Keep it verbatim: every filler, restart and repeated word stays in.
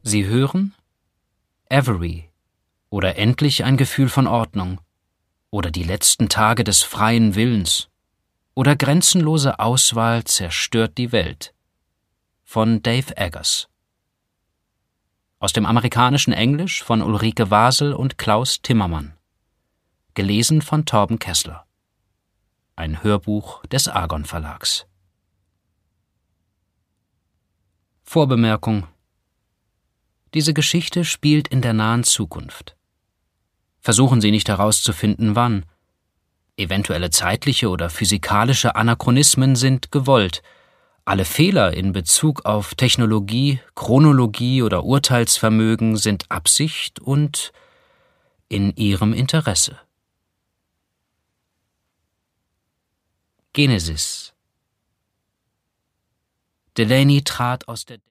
Sie hören Avery oder Endlich ein Gefühl von Ordnung oder Die letzten Tage des freien Willens oder Grenzenlose Auswahl zerstört die Welt von Dave Eggers. Aus dem amerikanischen Englisch von Ulrike Wasel und Klaus Timmermann. Gelesen von Torben Kessler. Ein Hörbuch des Argon Verlags. Vorbemerkung: Diese Geschichte spielt in der nahen Zukunft. Versuchen Sie nicht herauszufinden, wann. Eventuelle zeitliche oder physikalische Anachronismen sind gewollt. Alle Fehler in Bezug auf Technologie, Chronologie oder Urteilsvermögen sind Absicht und in Ihrem Interesse. Genesis. Delaney trat aus der